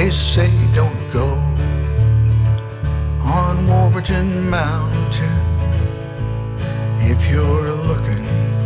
They say don't go on Wolverton Mountain if you're looking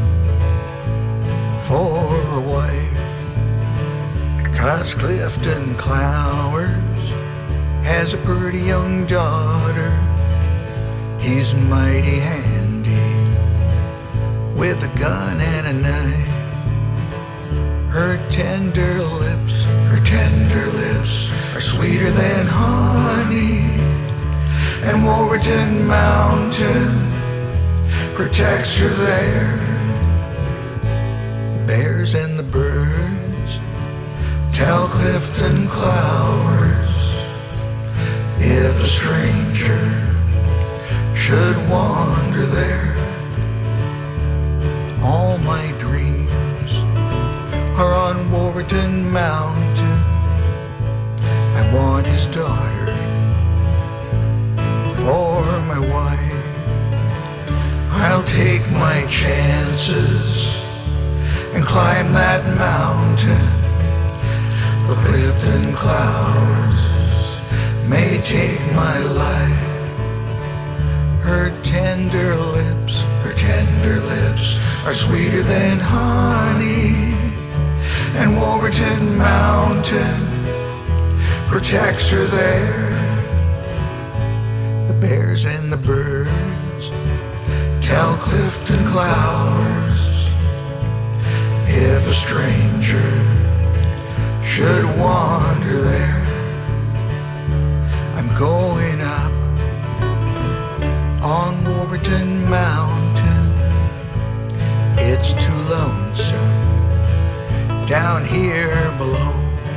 for a wife, 'cause Clifton Clowers has a pretty young daughter. He's mighty handy with a gun and a knife. Her tender lips are sweeter than honey, and Wolverton Mountain protects her there. The bears and the birds tell Clifton Clowers if a stranger should wander there. All my dreams are on Wolverton Mountain. I want his daughter for my wife. I'll take my chances and climb that mountain. The Clifton Clowers may take my life. Her tender lips are sweeter than honey, and Wolverton Mountain protects her there. The bears and the birds tell Clifton Clowers if a stranger should wander there. I'm going up on Wolverton Mountain. It's too lonesome down here below.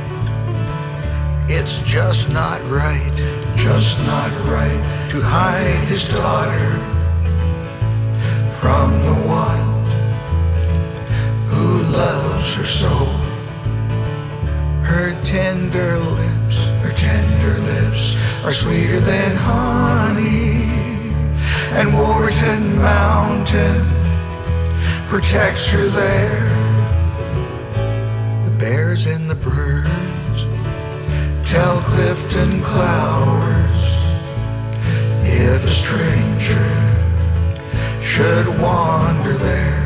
It's just not right to hide his daughter from the one who loves her so. Her tender lips are sweeter than honey, and Wolverton Mountain protects her there. The bears and the birds tell Clifton Clowers if a stranger should wander there.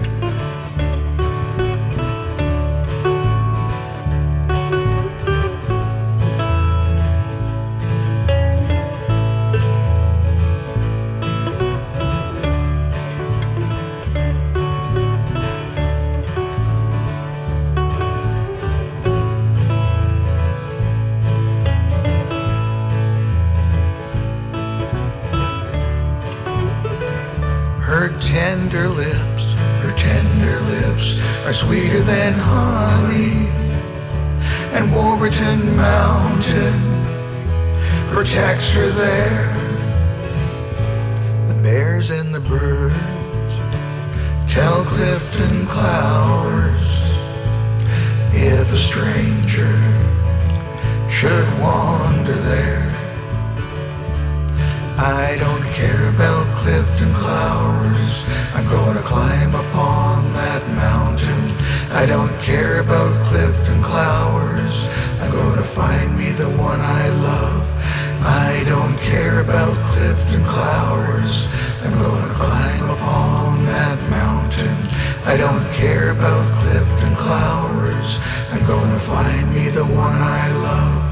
Her tender lips are sweeter than honey, and Wolverton Mountain protects her there. The bears and the birds tell Clifton Clowers if a stranger should wander there. I don't care about Clifton Clowers. I'm gonna climb upon that mountain. I don't care about Clifton Clowers. I'm gonna find me the one I love. I don't care about Clifton Clowers. I'm gonna climb upon that mountain. I don't care about Clifton Clowers. I'm gonna find me the one I love.